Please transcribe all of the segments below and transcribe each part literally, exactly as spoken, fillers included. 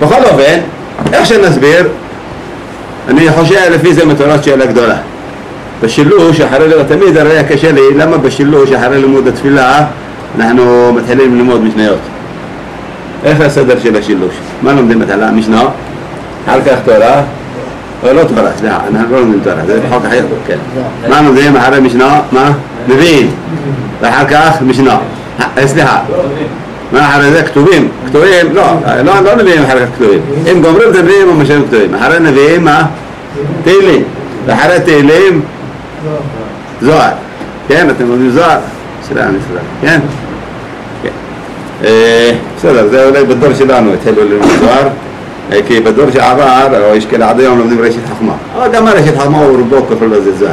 בכל אופן, איך שנסביר, אני חושב לפי זה מטרת שאלה גדולה. בשילוש, אחרי תמיד הרי היה קשה לי, למה בשילוש, אחרי לימוד התפילה, אנחנו מתחילים ללמוד משניות? איך הסדר של השילוש? מה לומדים בתחילה? משנה? אחר כך תורה? או לא תורה, סליחה, אנחנו לא לומדים תורה, זה בחוק אחר, כן. מה לומדים אחרי משנה? מה? נביאים. ואחר כך משנה. סליחה. מה אחרי זה? כתובים. כתובים? לא, לא נביאים אחרי כך כתובים. אם גומרים את הנביאים או משאים כתובים. אחרי נביאים, מה? תהילים. ואחרי תהילים? זוהר. כן, אתם לומדים זוהר? סליחה, אני סליחה. כן? כן. בסדר, זה אולי בדור שלנו התחילו ללמוד זוהר. כי בדור שעבר, או יש כאלה עד היום לומדים ראשית חכמה. אבל גם ראשית חכמה הוא רובו כפול לזה זוהר.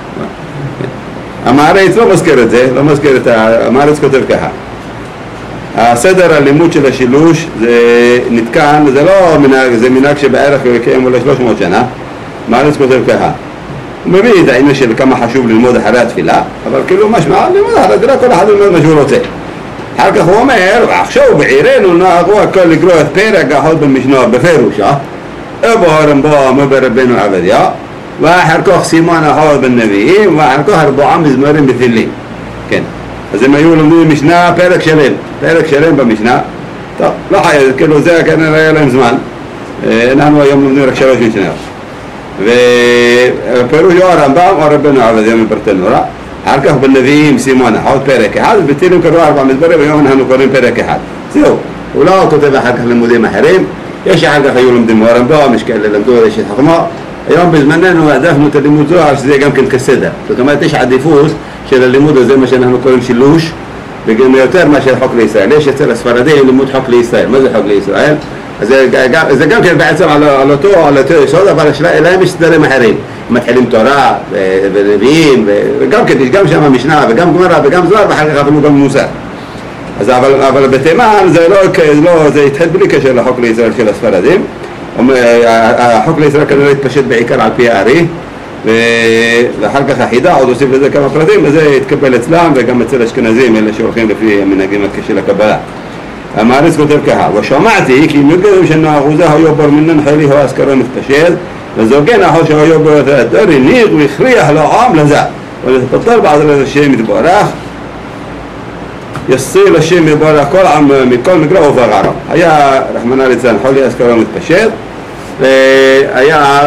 המעריץ לא מזכיר את זה, לא מזכיר את המעריץ כותב ככה. הסדר הלימוד של השילוש זה נתקן, זה לא מנהג, זה מנהג שבערך קיים אולי שלוש מאות שנה. מעריץ כותב ככה. הוא מביא את העניין של כמה חשוב ללמוד אחרי התפילה, אבל כאילו משמע, ללמוד אחרי התפילה כל אחד ללמוד מה שהוא רוצה. אחר כך הוא אומר, עכשיו בעירנו נהגו הכל לקרוא את פרק החוד במשנה בפירוש, אבו הרמב"ם וברבנו עבדיה, ואחר כך סימן החוד בנביאים, ואחר כך ארבעה מזמורים בתהילים. כן, אז הם היו לומדים משנה פרק שלם, פרק שלם במשנה. טוב, לא חייב, כאילו זה כנראה היה להם זמן. אנחנו היום לומדים רק שלוש משניות. ופירוש או הרמב"ם או רבנו עבדיה מברטנורה. אחר כך בנביאים סימונה, עוד פרק אחד, ובתהילים קראו ארבע מדברים, היום אנחנו קוראים פרק אחד. זהו, הוא לא כותב אחר כך לימודים אחרים, יש אחר כך היו לומדים הרמב"ם, יש כאלה למדו ראשית חכמה, היום בזמננו העדפנו את הלימוד זוהר שזה גם כן כסדר. זאת אומרת, יש עדיפות של הלימוד הזה, מה שאנחנו קוראים שילוש, וגם יותר מאשר חוק לישראל. יש אצל הספרדים לימוד חוק לישראל. מה זה חוק לישראל? אז זה גם כן בעצם על אותו, על אותו יסוד, אבל להם יש סדרים אחרים. מתחילים תורה ונביאים, וגם כן, יש גם שם משנה, וגם גמרא, וגם זוהר, ואחר כך אפילו גם מוסר. אז אבל, אבל בתימן זה לא, לא, זה התחיל בלי קשר לחוק לישראל של הספרדים. החוק לישראל כנראה התפשט בעיקר על פי הארי, ואחר כך החידה עוד הוסיף לזה כמה פרטים, וזה התקבל אצלם וגם אצל אשכנזים, אלה שהולכים לפי המנהגים של הקבלה. המעריץ כותב ככה, ושמעתי כי מגדם שנאחוזה היו בר מנן חיילי הוא אזכרו מתפשט, וזוגן אחו שהיו בו את הדור הניג והכריח לעם לזה, ולתפטר בעד השם יתברך, יסיל השם יתברך כל עם מכל מגרע ובגערם. היה רחמנא ליצלן חולי אזכרו מתפשט, והיה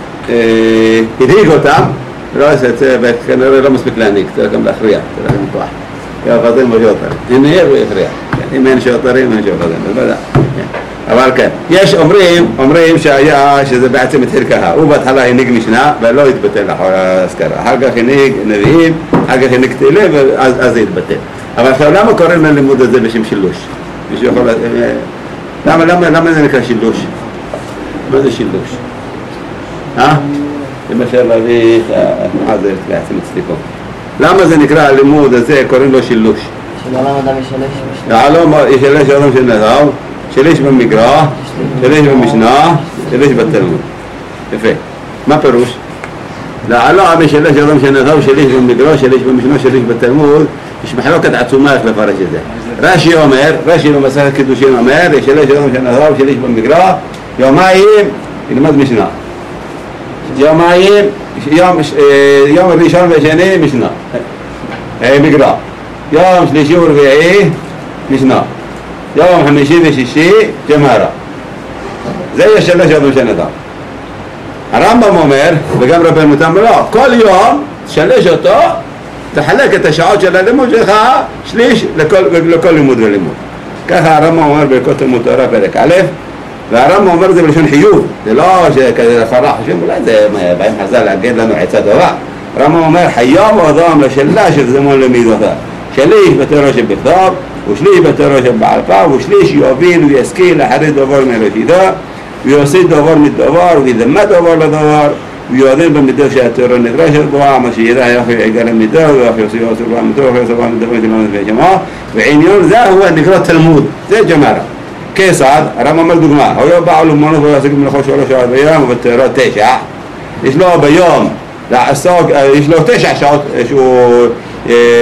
הדהיג אותם, ולא עושה את זה, וכנראה לא מספיק להנהיג, צריך גם להכריע, צריך גם כוח. יפרדים ושוטרים, הנהיג ויכריע. אם אין שוטרים, אין שוטרים, אז לא יודע. אבל כן, יש אומרים, אומרים שהיה, שזה בעצם התחיל ככה, הוא בהתחלה הנהיג משנה, ולא התבטל אחר ההזכרה. אחר כך הנהיג נביאים, אחר כך הנהיג תהילים, ואז זה התבטל. אבל עכשיו, למה קוראים ללימוד הזה בשם שילוש? מישהו יכול... למה, למה, למה זה נקרא שילוש? מה זה שילוש? אה? אם אפשר להביא את התנועה זה בעצם אצלי פה. למה זה נקרא הלימוד הזה, קוראים לו שילוש? שלא אדם ישלש משנה. ישלש אדם שנזר, שליש במגרע, שליש במשנה, שליש בתלמוד. יפה. מה פירוש? לעלה משלש אדם שנזר, שליש במגרע, שליש במשנה, שליש בתלמוד, יש מחלוקת עצומה איך לפרש את זה. רש"י אומר, רש"י במסכת קידושין אומר, ישלש אדם שנזר, שליש במגרע, יומיים ילמד משנה. יומיים, יום, יום ראשון ושני משנה, מגרע. יום שלישי ורביעי משנה. יום חמישי ושישי גמרא. זה ישלש אדם שנזר. הרמב"ם אומר, וגם רבנו תם לא, כל יום שלש אותו, תחלק את השעות של הלימוד שלך שליש לכל, לכל לימוד ולימוד. ככה הרמב"ם אומר ברכות תלמוד תורה פרק א', והרמב"ם אומר זה בלשון חיוב, זה לא שכזה לפרח, חושבים אולי זה באים חז"ל להגיד לנו עצה טובה. הרמב"ם אומר חייב אדם לשלש את זמן למידותיו, שליש בתורה שבכתב, ושליש בתורה שבעל פה, ושליש יובין וישכיל אחרי דבר מראשיתו, ויעשה דבר מדבר, וידמה דבר לדבר, ויועדן במידו שהתורה נדרשת בו, מה שידע יחי עגל המידו, ויחי יוסי יוסי בו המידו, ויחי יוסי בו המידו, ויחי יוסי ועניון זה הוא נקרא תלמוד, זה גמרא. כיצד, הרמב"ם אומר דוגמה, הוא בעל אומנות ויעסק במלאכות שלוש שעות ביום, ובתורה תשע, יש לו ביום לעסוק, יש לו תשע שעות שהוא,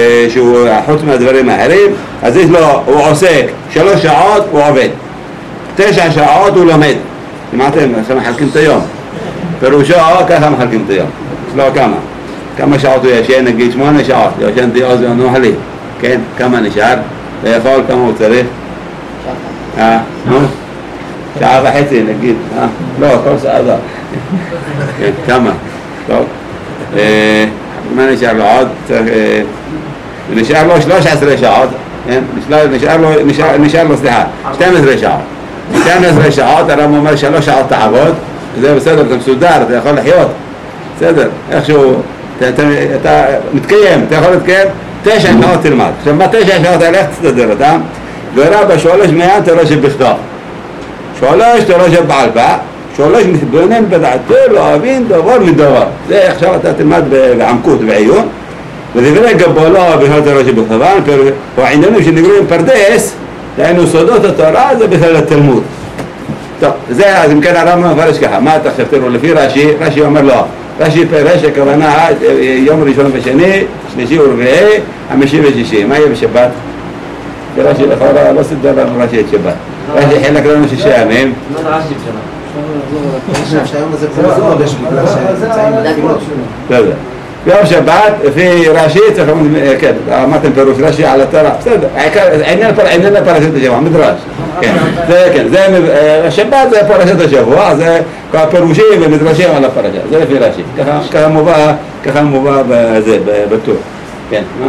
שהוא חוץ מהדברים האחרים, אז יש לו, הוא עוסק שלוש שעות, הוא עובד. תשע שעות הוא לומד. שמעתם? עכשיו מחלקים את היום. פירושו, ככה מחלקים את היום. לא כמה. כמה שעות הוא ישן, נגיד שמונה שעות. ישנתי עוז ונוחלי. כן? כמה נשאר? ויכול כמה הוא צריך? שעה. אה, נו? שעה וחצי נגיד. אה? לא, כל שעה לא. כן, כמה? טוב. מה נשאר לו עוד? נשאר לו שלוש עשרה שעות. נשאר לו, נשאר לו, סליחה, שתים עשרה שעות. שתים עשרה שעות, הרב אומר שלוש שעות תעבוד, זה בסדר, אתה מסודר, אתה יכול לחיות, בסדר, איכשהו, אתה מתקיים, אתה יכול להתקיים, תשע שעות תלמד. עכשיו, מה תשע שעות האלה, איך תסתדר אותם? ורבא שולש מאה תורה שבכתב, שולש תורה שבעל פה, שולש מתבונן בדעתו, לא אבין דבר מדבר. זה עכשיו אתה תלמד בעמקות, בעיון, ודברי גבולה בכלל תורה שבכתבן, העניינים שנקראים פרדס, דהיינו סודות התורה, זה בכלל התלמוד. טוב, זה, אז אם כן הרמב"ם מפרש ככה, מה אתה עכשיו תראו לפי רש"י, רש"י אומר לא, רש"י פירש הכוונה יום ראשון ושני, שלישי ורביעי, חמישי ושישי, מה יהיה בשבת? רש"י לכאורה לא סידר לנו רש"י את שבת, רש"י חילק לנו שישי ימים. מה זה רש"י בשבת? שהיום הזה פה חודש בגלל שנמצאים בתפילות. בסדר. ביום שבת, לפי רש"י, צריך לומר, כן, אמרתם פירוש רש"י על התורה, בסדר, עניין פרשת השבוע, מדרש, כן, זה כן, השבת זה פרשת השבוע, זה פירושים ומדרשים על הפרשה, זה לפי רש"י, ככה מובא, ככה מובא בזה, בטור, כן, מה?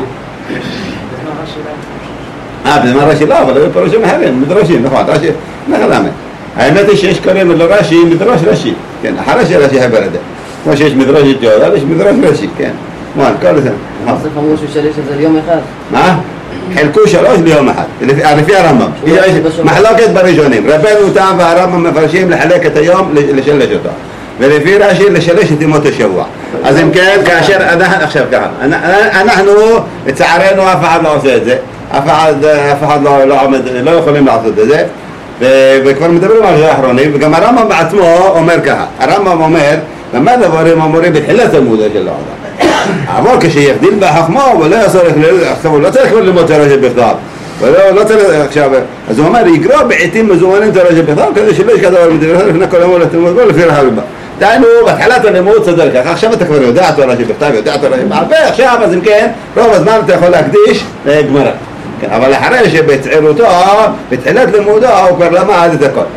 אה, בזמן רש"י לא, אבל זה פירושים אחרים, מדרשים, נכון, רש"י, נכון למה? האמת היא שיש קוראים לרש"י מדרש רש"י, כן, אחרי שרש"י חבר את זה. כמו שיש מדרש ג'ודל, יש מדרש רש"י, כן. מה, כל זה. בסוף אמרו שהוא שליש את זה ליום אחד. מה? חילקו שלוש ליום אחד, לפי הרמב"ם. מחלוקת בראשונים. רבנו תם והרמב"ם מפרשים לחלק את היום, לשלש אותו. ולפי רש"י לשלש את ימות השבוע. אז אם כן, כאשר, עכשיו ככה, אנחנו, לצערנו, אף אחד לא עושה את זה. אף אחד לא עומד, לא יכולים לעשות את זה. וכבר מדברים על זה האחרונים, וגם הרמב"ם בעצמו אומר ככה. הרמב"ם אומר, במה דברים אמורים בתחילת המודע של האדם. אבל כשיחדיל בחכמו, ולא יצטרך, עכשיו הוא לא צריך ללמוד תורה שבכתב. ולא צריך, עכשיו, אז הוא אומר, יגרוע בעתים מזומנים תורה שבכתב, כדי שלא יש כדבר מדבר, לפני כל המול לתלמוד בו, לפי רחב. דהיינו, בתחילת הלימוד סדר ככה, עכשיו אתה כבר יודע תורה שבכתב, יודע תורה שבעל פה, עכשיו, אז אם כן, רוב הזמן אתה יכול להקדיש לגמרא. אבל אחרי שבצעירותו, בתחילת לימודו, הוא כבר למד את הכל.